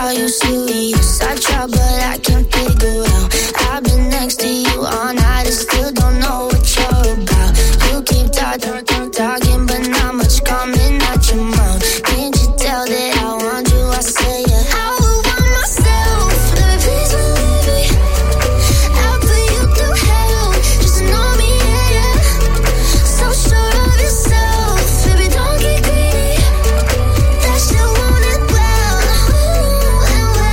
Are you serious? I try but I can't figure out. I've been next to you all night and still don't know what you're about. You keep talking but not much coming out your mouth. Can't you tell that I want you? I say yeah. I would want myself. Baby, please believe me. I'll put you through hell. Just know me, yeah. So sure of yourself. Baby, don't get greedy. That shit won't end well. And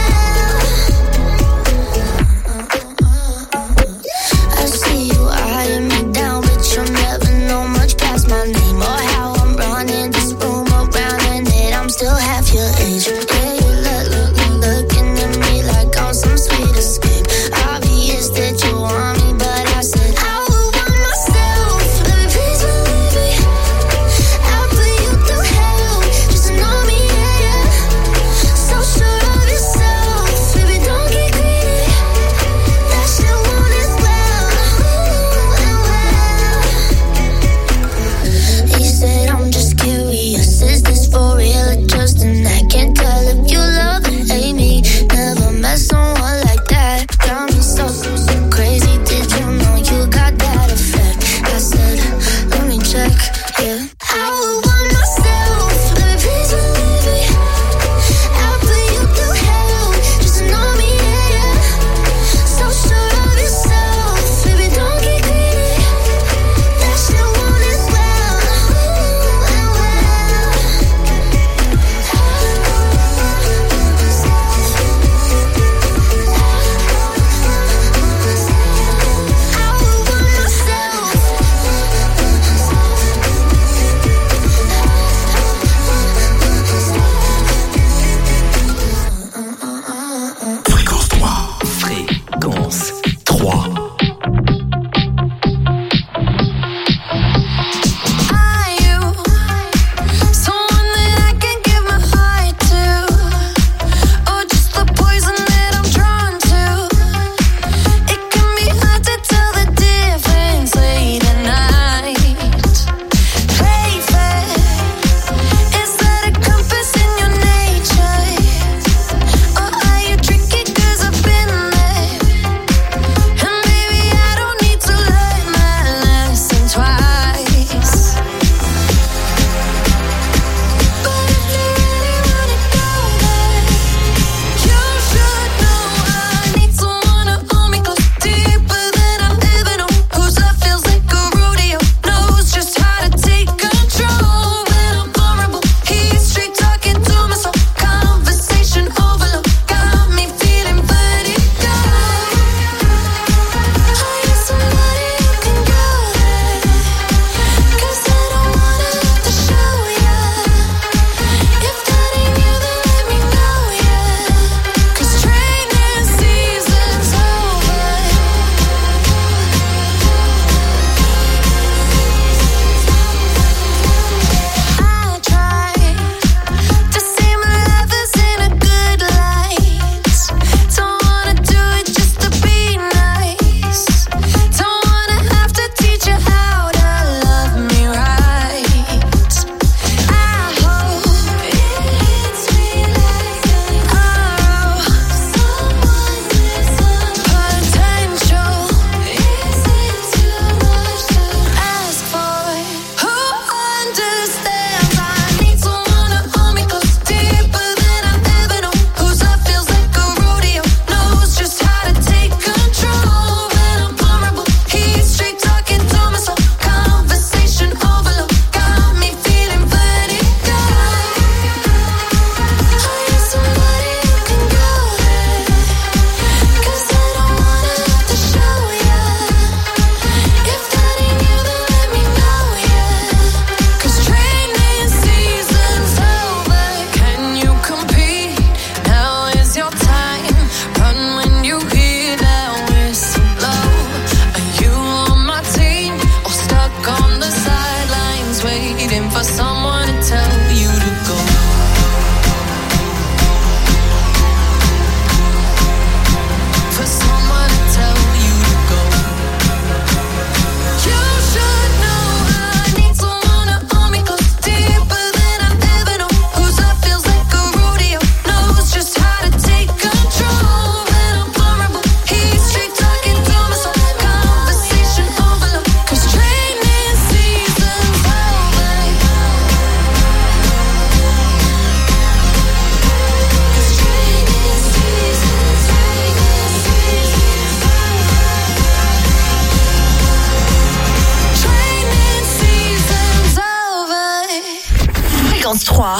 91.3.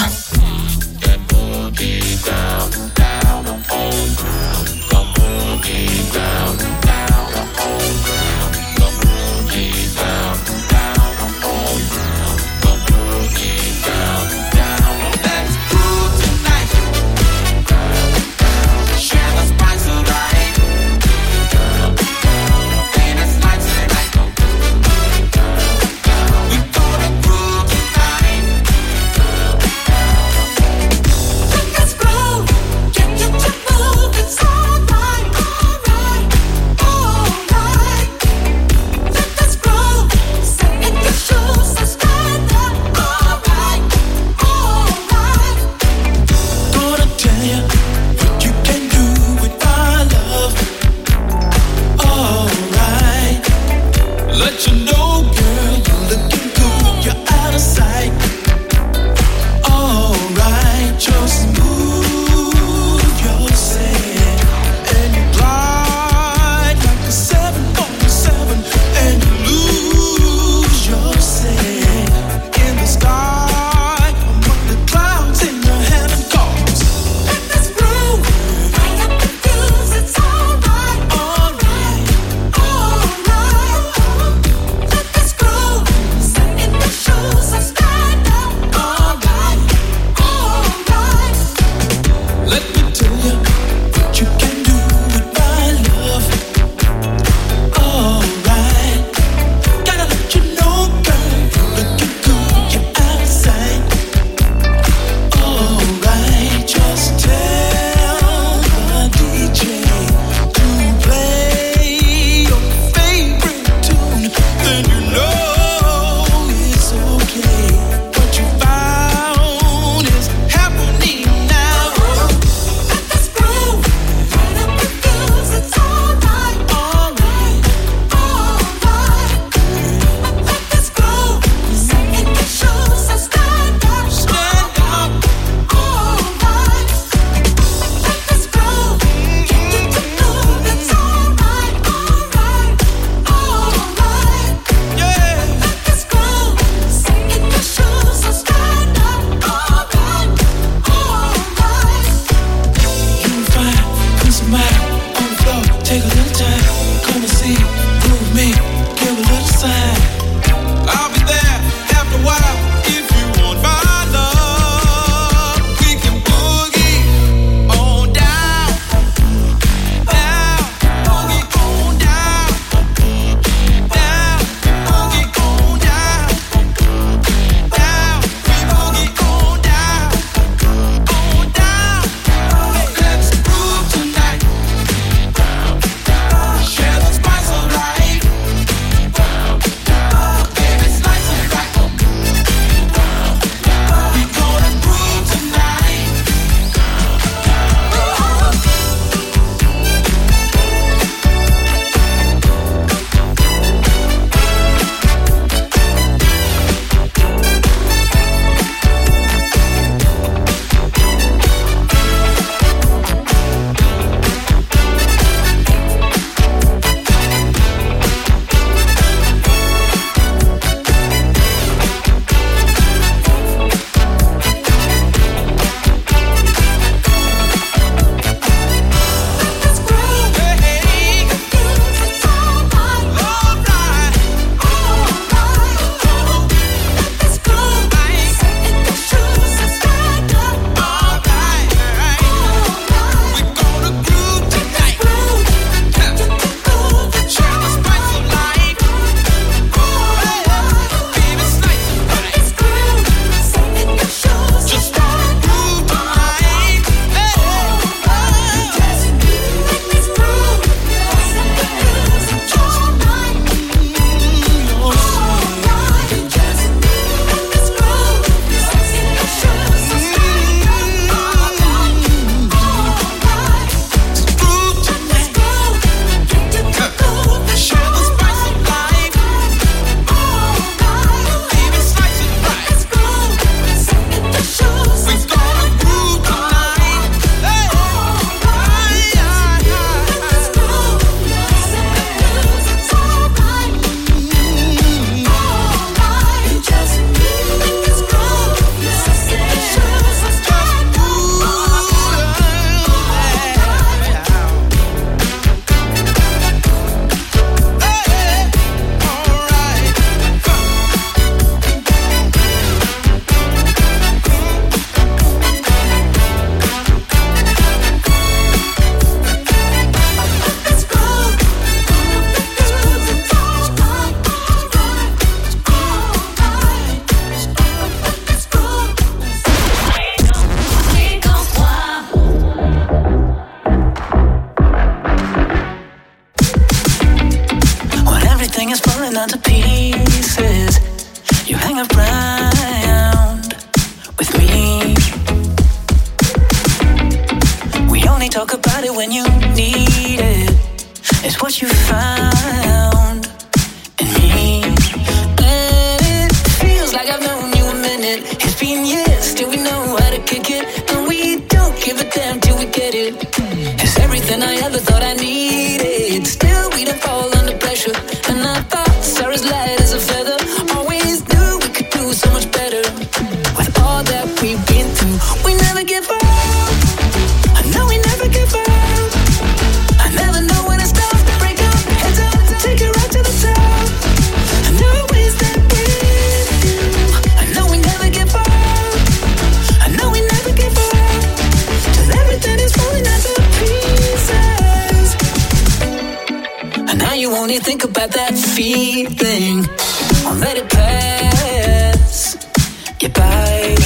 talk about it when you need it. It's what you found in me. And it feels like I've known you a minute. It's been years, still we know how to kick it. And we don't give a damn till we get it. It's everything I ever thought I needed. Still we don't fall under pressure. And I thought are as light as a feather. Always knew we could do so much better. With all that we've been through, we never give up. I know we never give up. I never know when it starts to break up. Heads up, take it right to the top. I know it's that with you. I know we never give up. I know we never give up. Till everything is falling out to pieces. And now you only think about that feeling. Won't let it pass you by.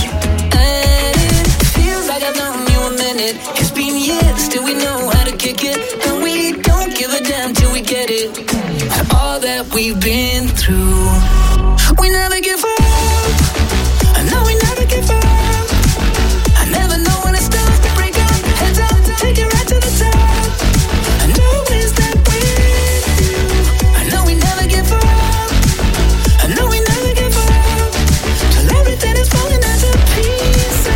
It's been years, still we know how to kick it. And we don't give a damn till we get it. All that we've been through, we never give up. I know we never give up. I never know when it starts to break up. Heads up, take it right to the top. I know it's that with you. I know we never give up. I know we never give up. Till everything is falling out to pieces.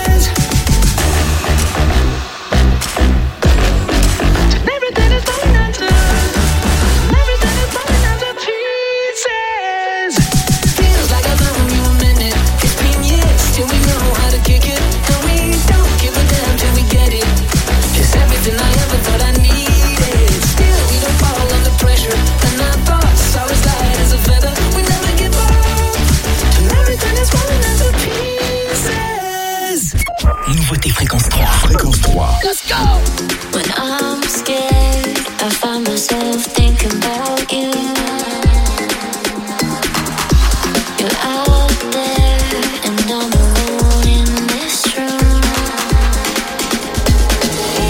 Nouveauté Fréquence 3. Fréquence 3. Let's go! When I'm scared, I find myself thinking about you. You're out there and I'm alone in this room. I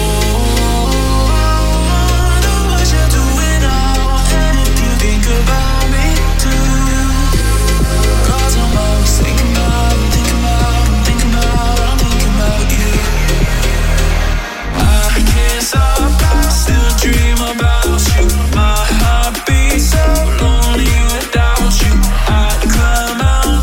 know what you're doing now, and if you think about me too. 'Cause I'm always thinking about you. I can't stop, I still dream about you. My heart beats so lonely without you. I climb out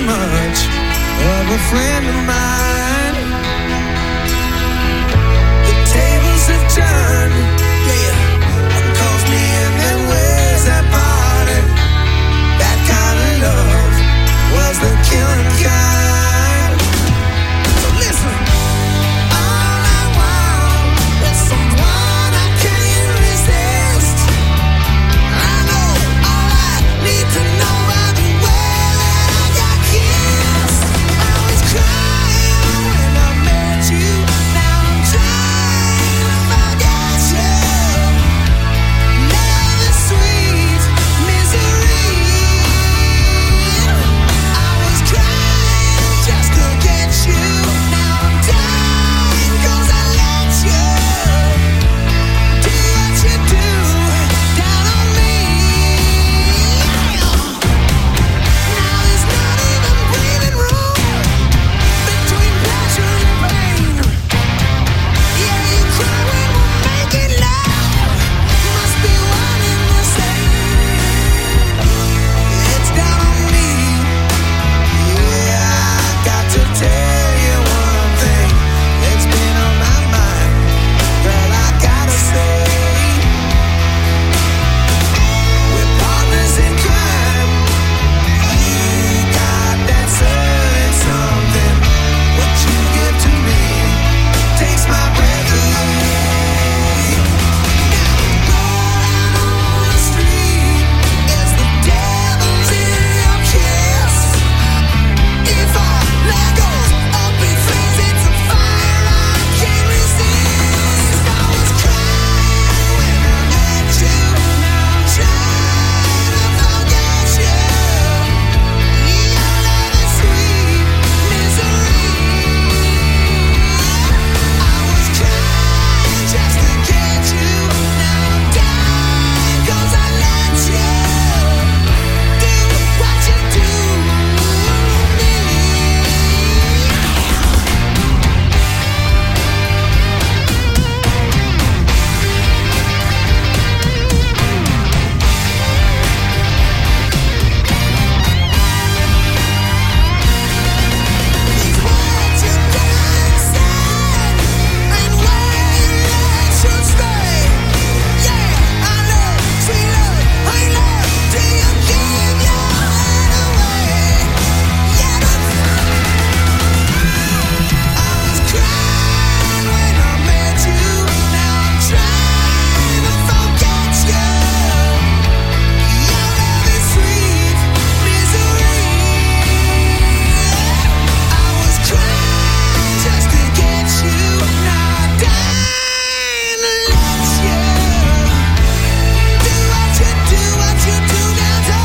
much of a friend of mine. The tables have turned, yeah, and calls me in and ways that parted. That kind of love was the killing kind. So listen, all I want is someone I can't resist. I know all I need to know are the way that I got kissed. I was crying when I met you. Now I'm trying to forget you. Love is sweet misery. I was crying just to get you. Now I'm dying 'cause I let you do what you do down on me. Now there's not even breathing room between pleasure and pain. Yeah, you cry when we're making love. Must be one and the same. It's down on me. Yeah, I got to tell you one thing. It's been on my mind. Girl, I gotta say, we're partners in crime. You got that certain something. What you give to me takes my breath away. Now going on the street is the devil's in your kiss. If our let goes up in flames, it's a fire I can't resist. I was crying when I met you. Now I'm trying to forget you. Your love is sweet misery. I was crying just to get you. Now I'm dying 'cause I let you do what you do to me. These words you done said and where you should stay. Yeah, I know, sweet love, I love till you give your head away. Yeah, but I was crying when I met you. Now I'm trying to forget you. Your love is sweet misery. I was crying just to get you. Now I'm dying to let you do what you do down to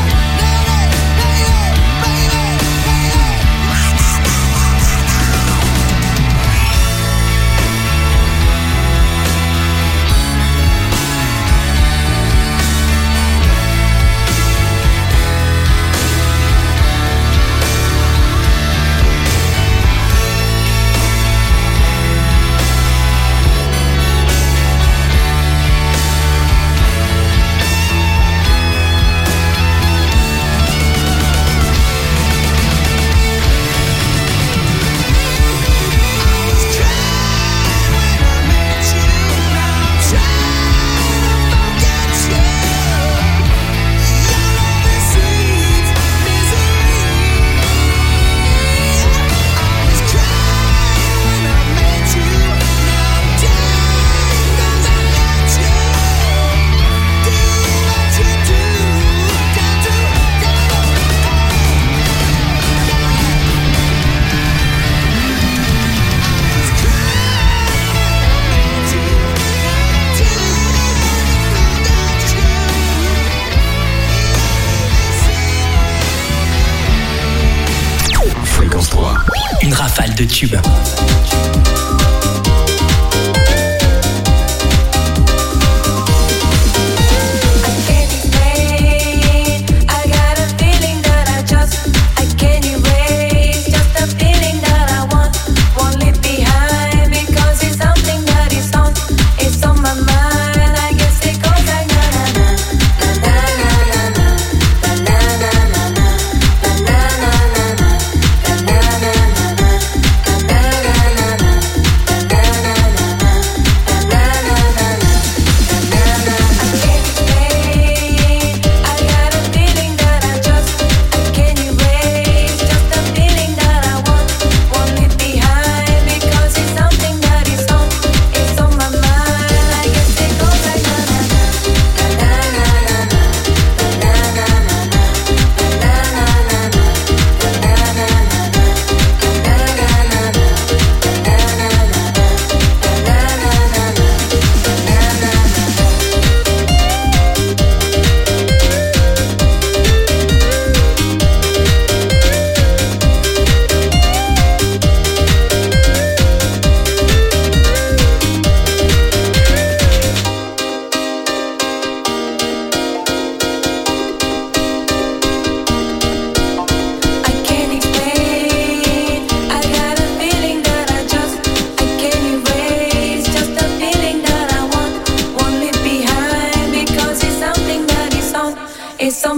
Fréquence 3, une rafale de tubes.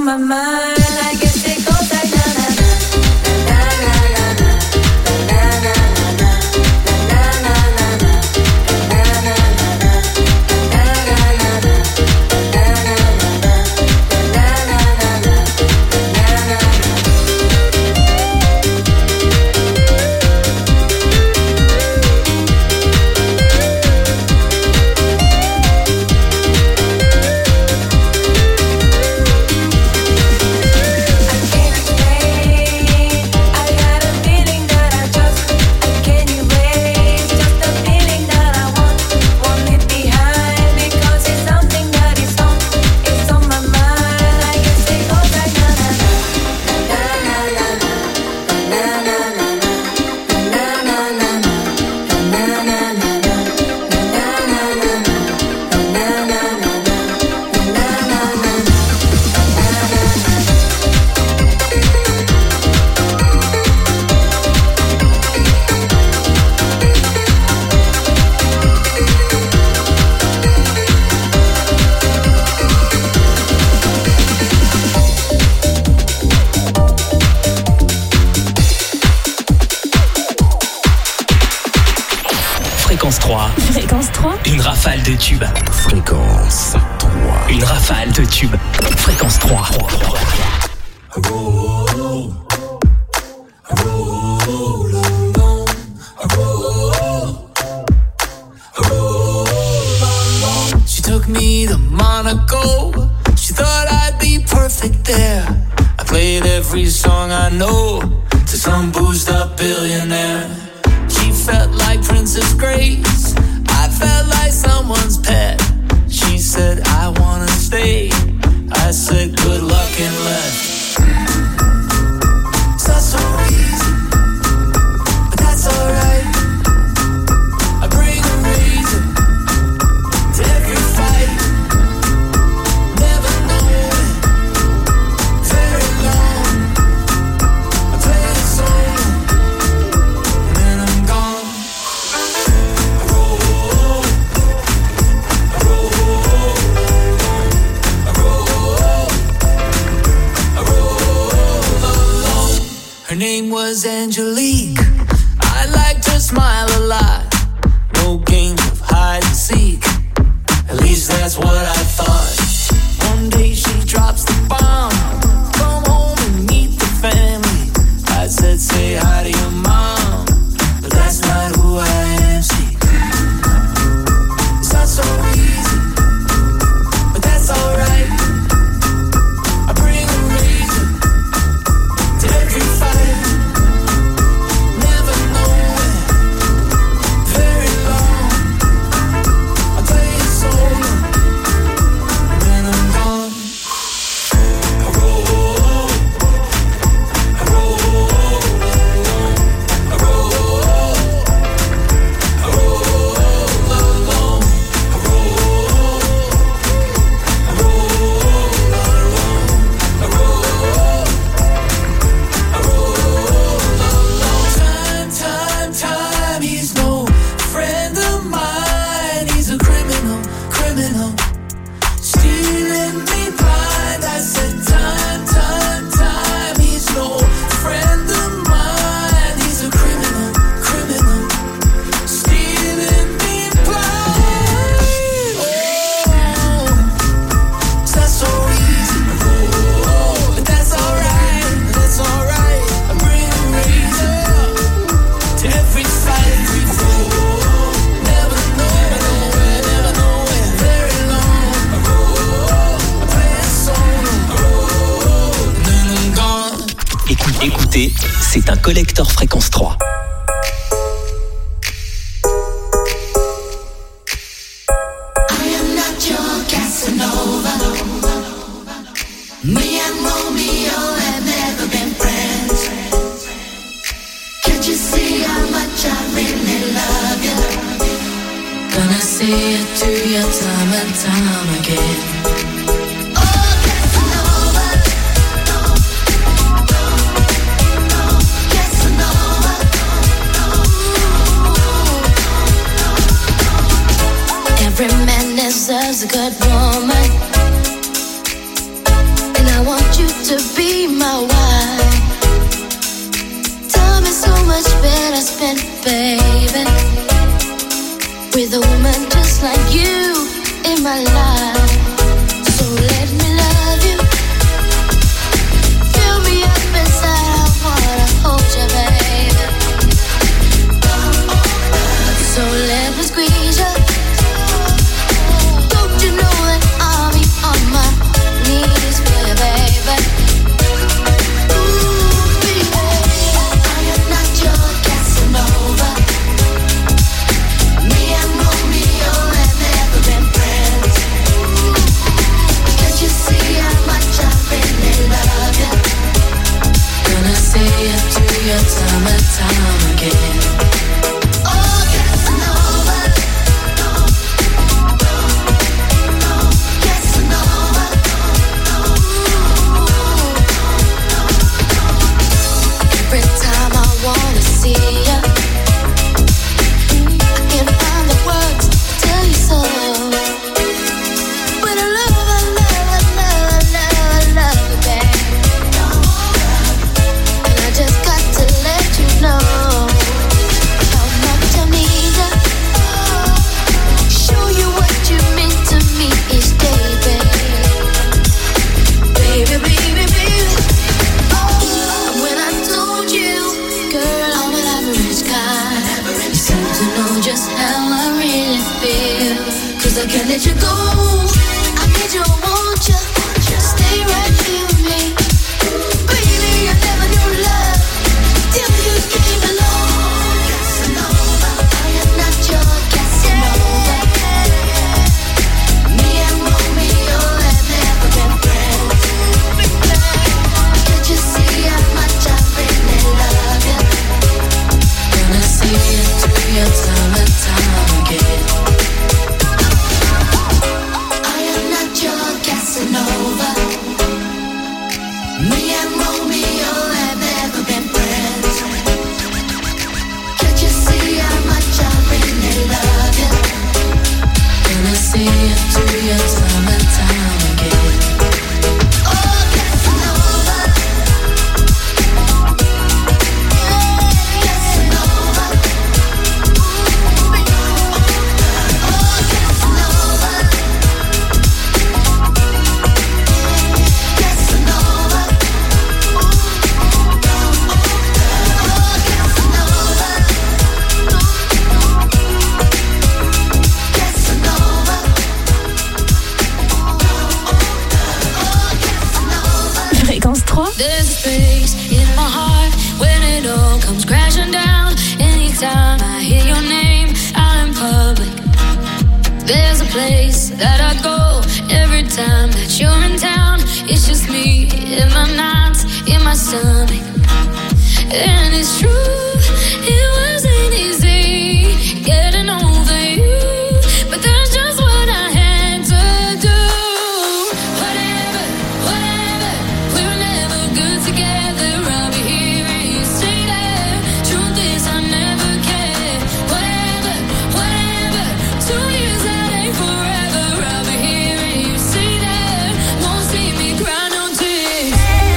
on my mind. I guess it goes like na na na na na na na na na na na na na. Fréquence 3. Une rafale de tubes. Fréquence 3. Une rafale de tubes. Fréquence 3. She took me to Monaco. She thought I'd be perfect there. I played every song I know to some boozed up billionaire. She felt like Princess Grace. I felt like someone's pet. She said, I wanna stay. I said, good luck and left. It's not so easy, but that's alright. I bring a reason to every fight. Never knowing very long. I play a song and then I'm gone. I roll, I roll, I roll, I roll alone. Her name was Angelique. I liked her smile a lot. No games of hide and seek. At least that's what I thought. One day she drops the bomb. Come home and meet the family. I said, say hi to your mom. But that's not who I am, see. It's not so easy, but that's alright. I bring a reason to every fight. Never knowing very long. I play it solo and then I'm gone. I roll, I roll, I roll, I roll alone. I roll, I roll, I roll, I roll alone. Time, he's no friend of mine. He's a criminal. Stealing me blind. I said time, he's no friend of mine. He's a criminal. Stealing me blind. Oh, it's not so easy, but that's alright. I bring a reason to every fight. Never knowing very long. I play a solo and then I'm gone. Écoutez, c'est un collector Fréquence 3. I am not your Casanova. Me and Romeo have never been friends. Can't you see how much I really love you? Gonna see it to you time and time again. Oh, Casanova. Casanova. Every man deserves a good woman, and I want you to be my wife. Time is so much better spent, baby, with a woman just like you in my life. So let me love you, fill me up inside. I wanna hold you, baby. So let me squeeze you. Don't you know that I'll be on my knees for you, baby? Ooh, baby, I am not your Casanova. Me and Romeo have never been friends. Can't you see how much I really love you? Gonna say it to you time and time again. Oh, Casanova, Casanova. Every time I wanna see you, I can't find the words to tell you so. But I love you, babe. And I just got to let you know how much I need you. Show you what you mean to me each day, babe. Baby, baby, baby. And when I told you, girl, I'm an average guy, you seem to know just how I really feel. 'Cause I can't let you go. I need you, I want you. Stay right here with me. Baby, I never knew love till you came along. Casanova, I am not your Casanova. Me and Romeo have never been friends. Can't you see how much I really love you? Gonna see it through your time and time again. I am not your Casanova. Me and Romeo have never been friends. Can't you see how much I really love you? Gonna see it through your time and time again. Oh, Casanova, Casanova, oh, Casanova, Casanova, Fréquence 3. There's a space in my heart when it all comes crashing down. Anytime I hear your name out in public, there's a place that I go every time that you're in town. It's just me in my nights, in my stomach. And it's true, it wasn't easy getting over you, but that's just what I had to do. Whatever, whatever, we were never good together. I'll be here and you stay there. Truth is I never cared. Whatever, whatever, 2 years that ain't forever. I'll be here and you stay there. Won't see me cry no tears.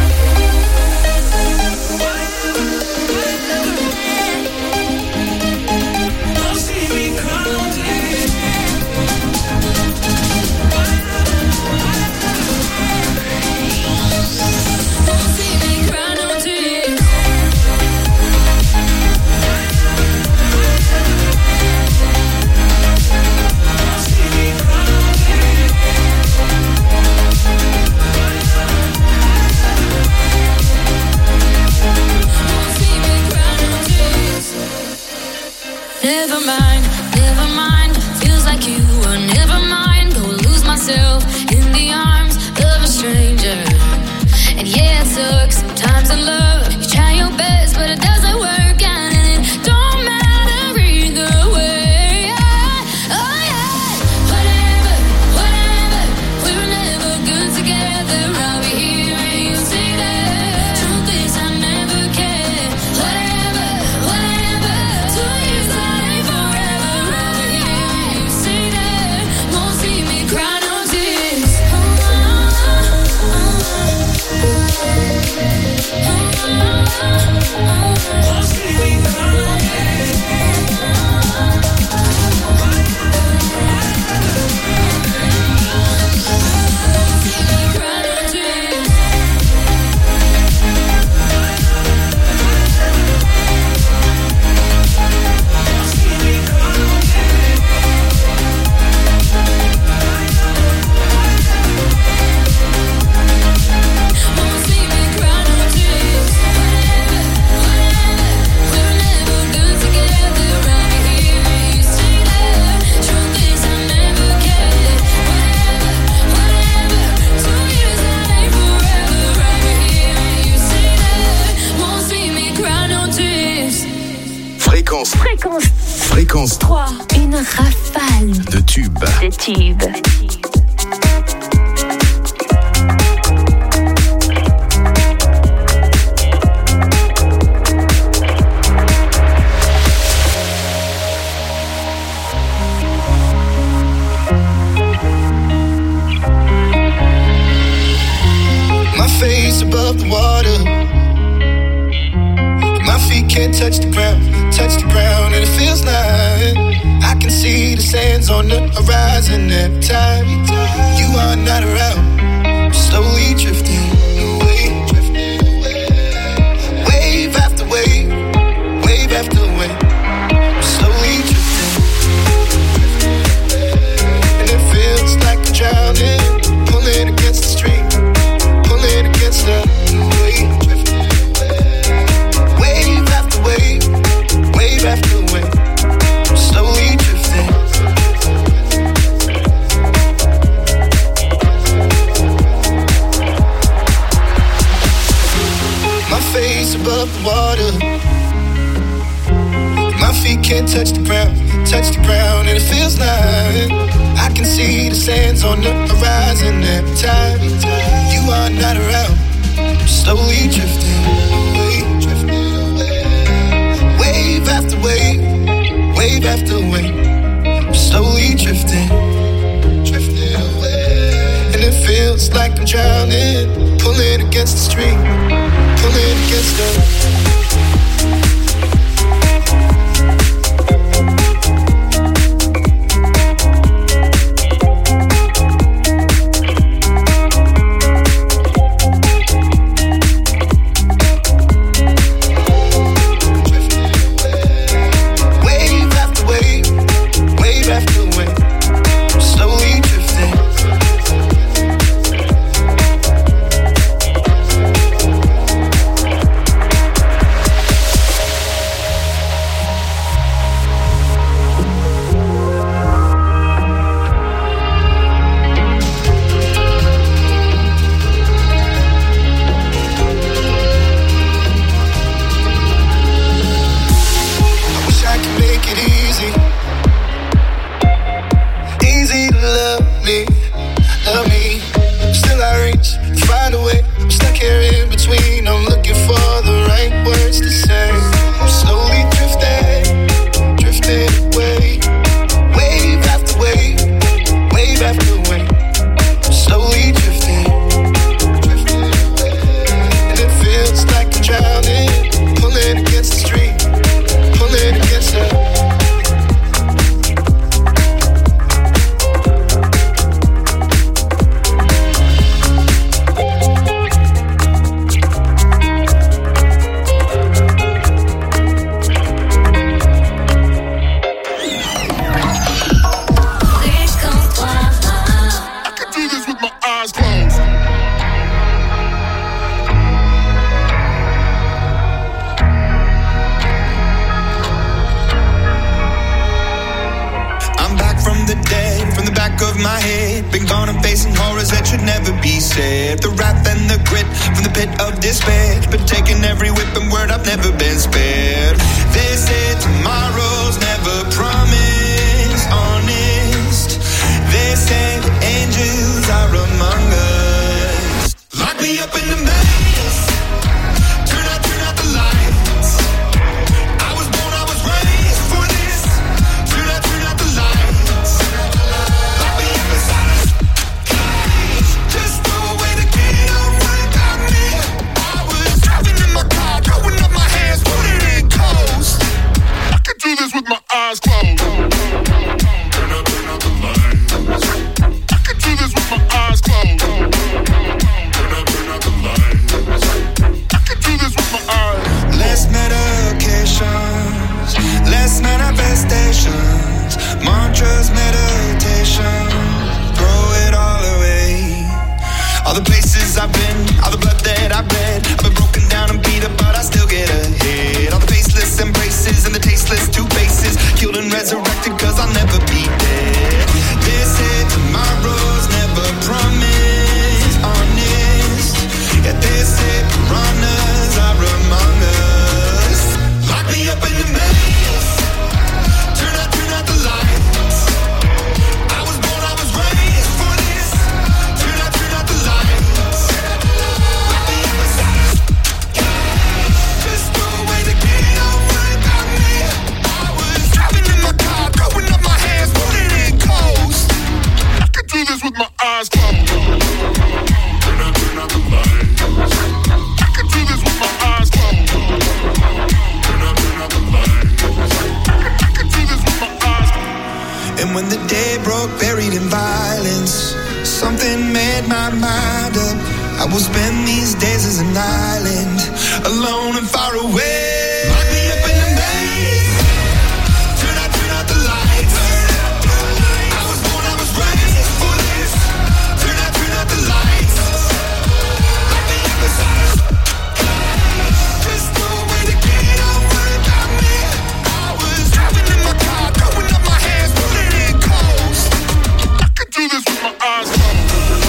Never mind, never mind. Feels like you were never mine. Go lose myself in the arms of a stranger. And yeah, it sucks sometimes in love. You try your best, but it doesn't work out, and it don't matter either way. Oh yeah, whatever, whatever. We were never good together. I'll be here and you stay there. Truth is I never cared. Whatever, whatever. 2 years that ain't forever. I'll be here and you stay there. Won't see me cry no tears. Oh, oh, oh, oh. Une rafale de tubes. My face above the water. My feet can't touch the ground, and it feels like I can see the sands on the horizon every time you are not around. Slowly drifting away, wave after wave, wave after wave. Slowly drifting, and it feels like I'm drowning, pulling against the stream, pulling against the wave. Wave after wave, wave after wave, slowly drifting. My face above the water. My feet can't touch the ground, and it feels like I can see the sands on the horizon every time you are not around. Slowly drifting away, wave after wave, wave after wave, slowly drifting away. And it feels like I'm drowning, pulling against the stream, pulling against the Turn out the And when the day broke, buried in violence, something made my mind up. I will spend these days as an island, alone and far away. Lock me up in a maze. Turn out the lights. I was born, I was raised for this. Turn out the lights. Lock me up inside a there's no way to get over about me. I was driving in my car, throwing up my hands, pulling in coast. I could do this with my eyes closed.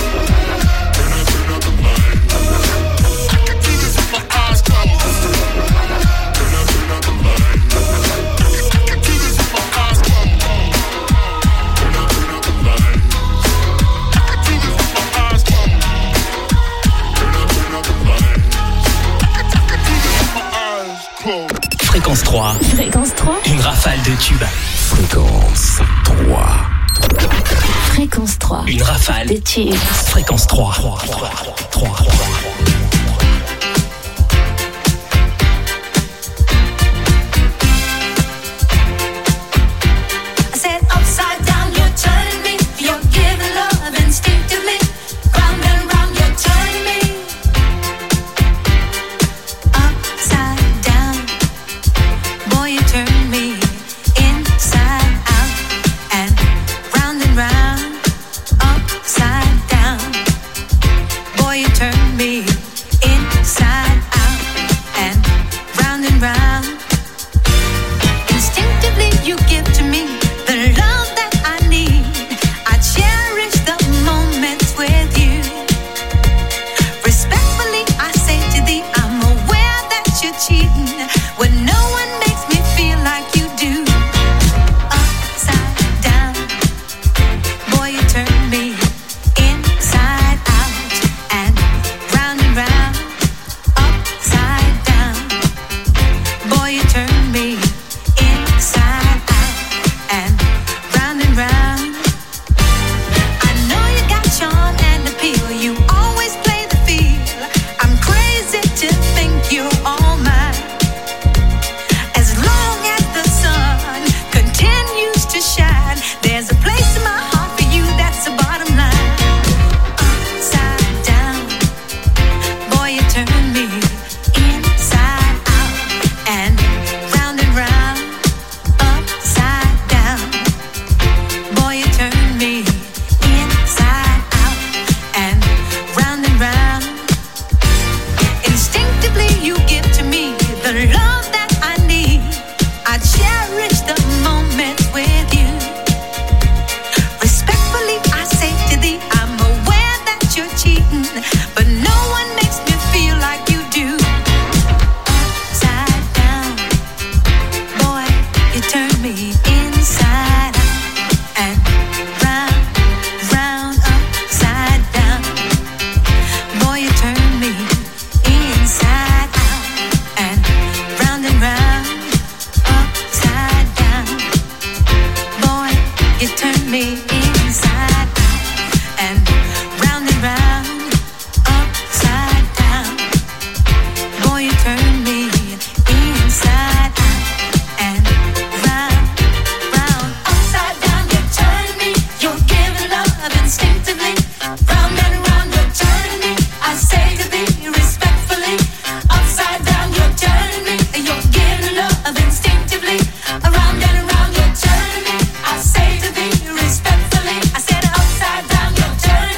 Fréquence 3. Fréquence 3. Une rafale de tubes. Fréquence 3. Fréquence 3. Une rafale de tubes. Fréquence 3. Turn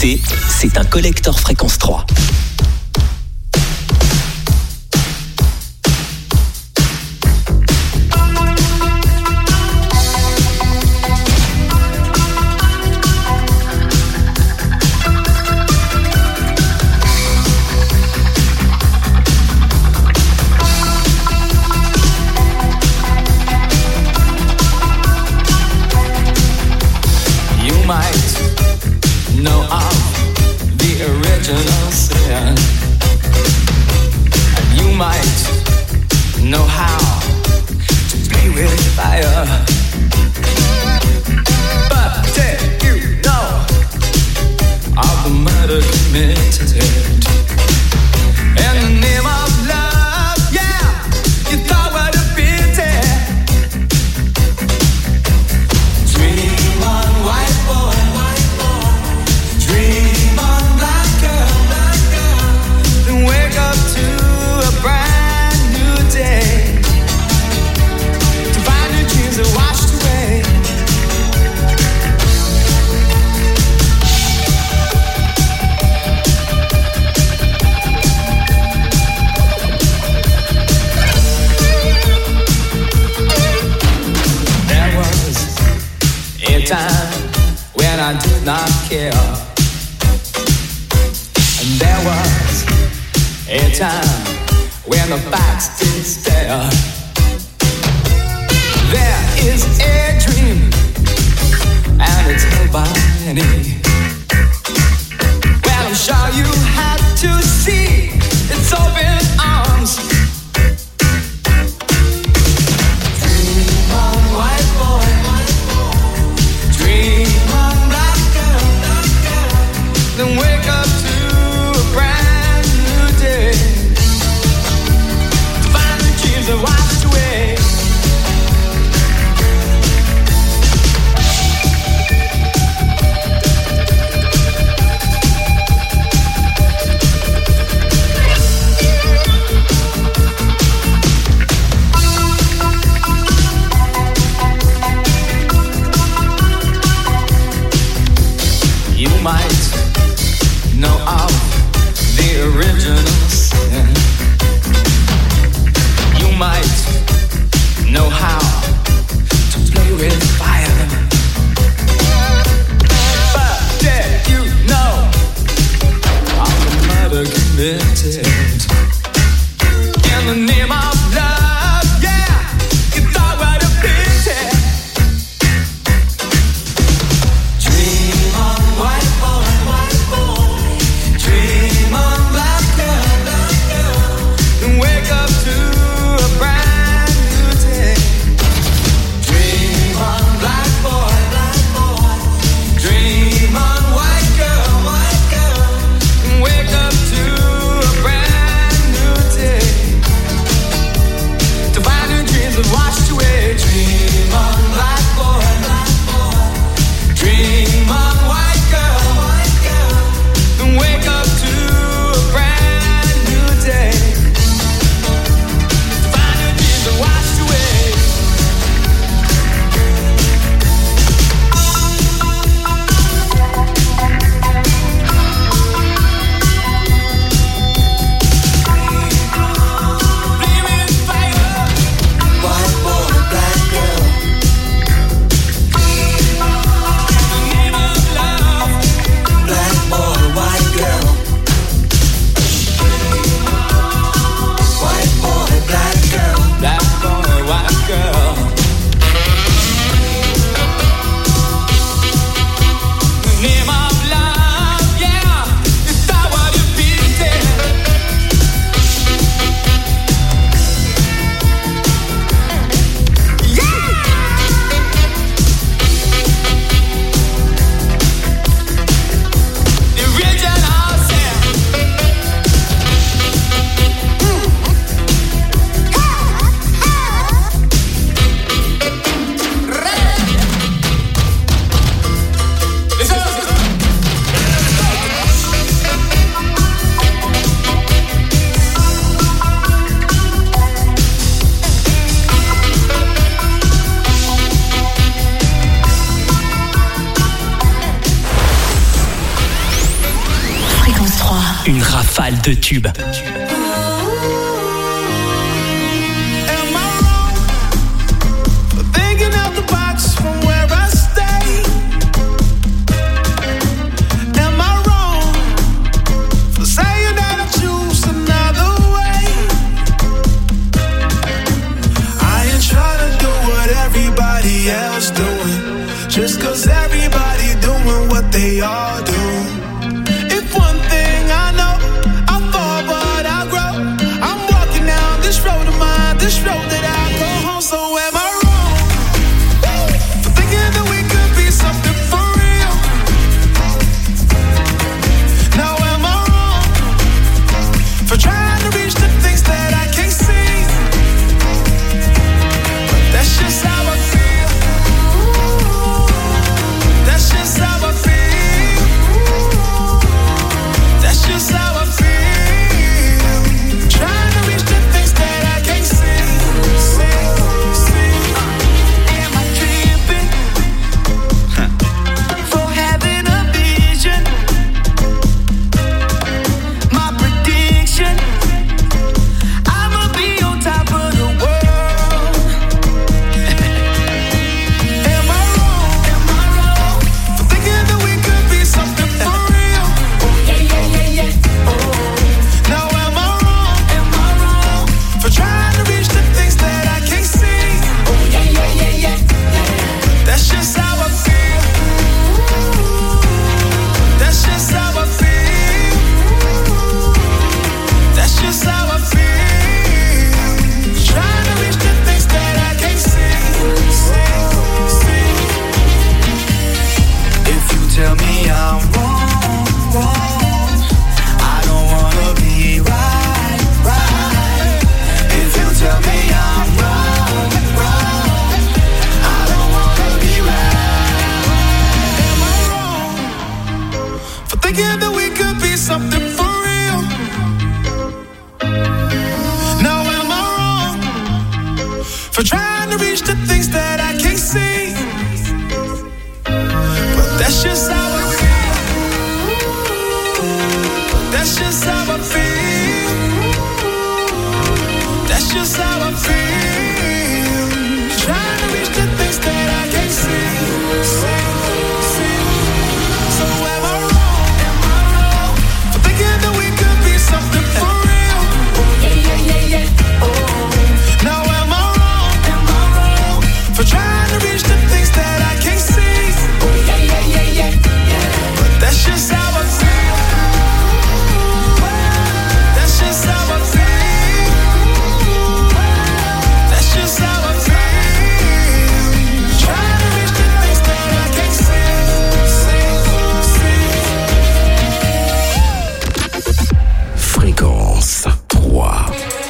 écoutez, c'est un collector Fréquence 3. rafale de tubes. Else doing just cause everybody doing what they all do. If one thing I know, I fall but I grow. I'm walking down this road of mine, this road that I go home. So am I wrong for thinking that we could be something for real? Now am I wrong for trying to reach the things that I can't see? But that's just how I feel. That's just how I feel. That's just how I feel. Trying to reach the things that I can't see. Am I tripping for having a vision? My prediction, I'ma be on top of the world. Am I wrong? Am I wrong for thinking that we could be something for real? Oh. Now am I wrong? Am I wrong for trying to reach the things that I can't see? That's just how I feel. That's just how I feel. That's just how I feel. Trying to reach the things that I can't see. If you tell me I'm wrong, I don't wanna be right. If you tell me I'm wrong, I don't wanna be right. Am I wrong for thinking that we could be something for real? Now am I wrong for trying to reach the things that I can't see? But that's just how I feel. That's just how I feel. That's just how I feel. Trying to reach the things that I can't see. So am I wrong? Am I wrong for thinking that we could be something for real? Now am I wrong? Am I wrong for trying to reach the things that I can't see? But that's just how I feel. That's just how I feel. That's just how I feel. Trying to reach the things that I can't see. Fréquence 3.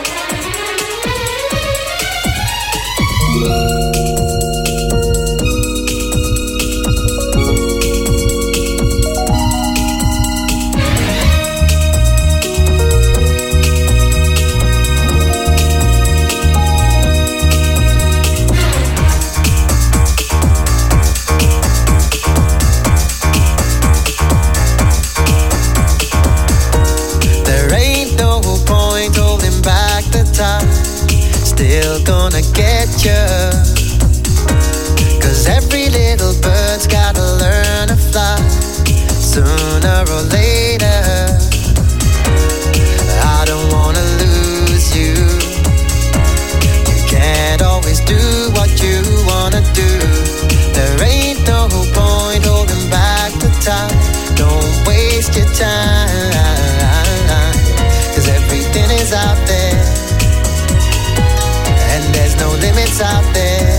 There ain't no point holding back the time. Still gonna get you. 'Cause every little bird's gotta learn to fly. Sooner or later, I don't wanna lose you. You can't always do what you wanna do. There ain't no point holding back the time. Don't waste your time. 'Cause everything is out there, and there's no limits out there.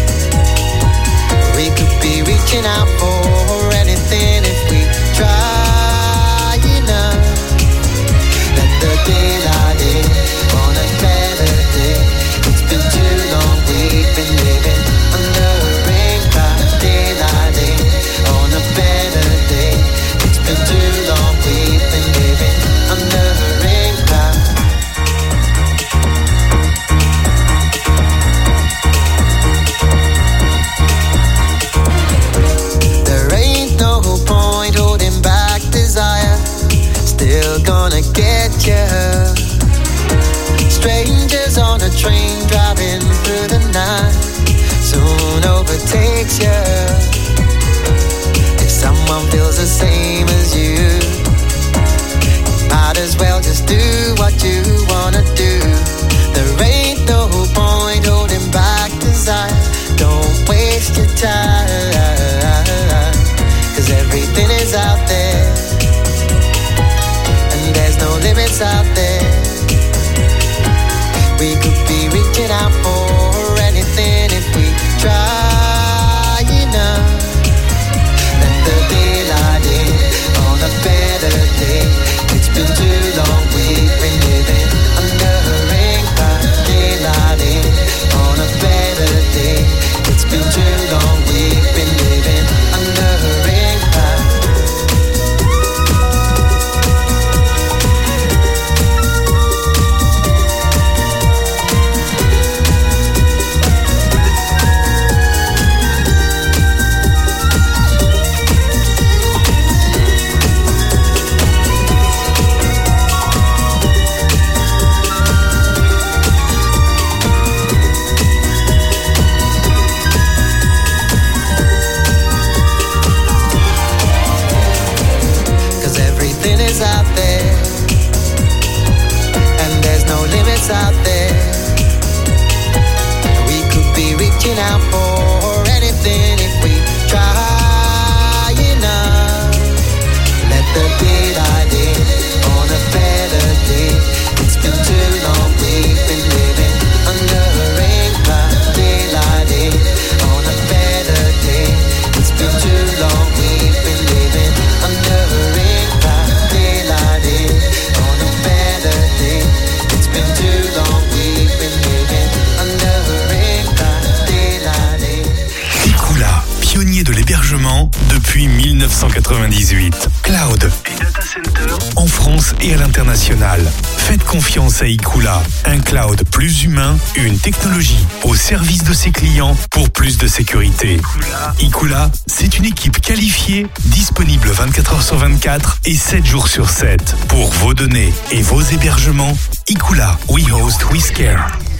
We could be reaching out for anything if we try enough. Let the daylight in on a better day. It's been too long, we've been living under a rain cloud. Daylight in on a better day. It's been too long, we've been living under a rain cloud. There ain't no point train driving through the night soon overtakes you. If someone feels the same as you, might as well just do what you wanna do. There ain't no point holding back desire. Don't waste your time, 'cause everything is out there, and there's no limits out there. We could be reaching out for anything if we try enough. Let the daylight in on a better day. It's been too long, we've been living under a ring by daylight in on a better day. It's been too long, we've been living under a ring by. Out there, and there's no limits out there. We could be reaching out for anything if we try enough. Let the daylight in on a better day. It's been too long, we've been living under a ring by daylight in on a better day. It's been too long, we've been living under a ring by daylight in on a better day. It's been too long, we've been living under a ring by daylight in. Ecoola, pionnier de l'hébergement depuis 1998. Cloud et data center en France et à l'international. Faites confiance à Ecoola, un cloud plus humain, une technologie au service de ses clients pour plus de sécurité. Ecoola, c'est une équipe qualifiée, disponible 24 heures sur 24 et 7 jours sur 7. Pour vos données et vos hébergements, Ecoola, we host, we scare.